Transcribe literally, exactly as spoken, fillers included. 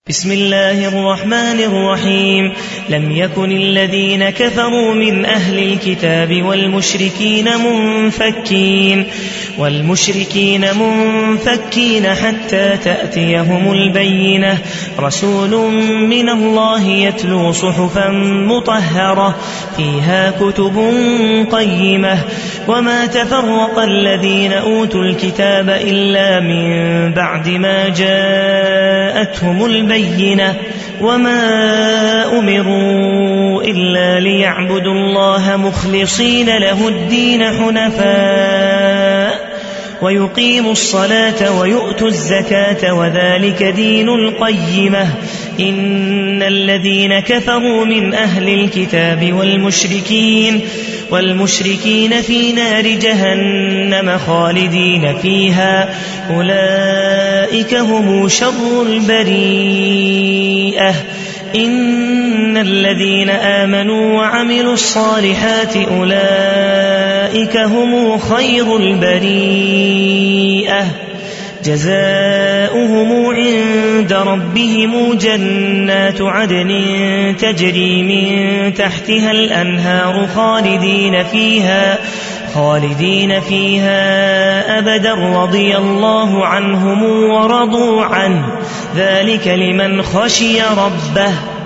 بسم الله الرحمن الرحيم. لم يكن الذين كفروا من أهل الكتاب والمشركين منفكين والمشركين منفكين حتى تأتيهم البينة. رسول من الله يتلو صحفا مطهرة فيها كتب قيمة. وما تفرق الذين أوتوا الكتاب إلا من بعد ما جاءتهم البينة. وما أمروا إلا ليعبدوا الله مخلصين له الدين حنفاء ويقيموا الصلاة ويؤتوا الزكاة وذلك دين القيمة. إن الذين كفروا من أهل الكتاب والمشركين والمشركين في نار جهنم خالدين فيها أولئك هم شر البريئة. إن الذين آمنوا وعملوا الصالحات أولئك هم خير البريئة. جزاؤهم عند ربهم جنات عدن تجري من تحتها الأنهار خالدين فيها خالدين فيها أبدا رضي الله عنهم ورضوا عنه ذلك لمن خشي ربه.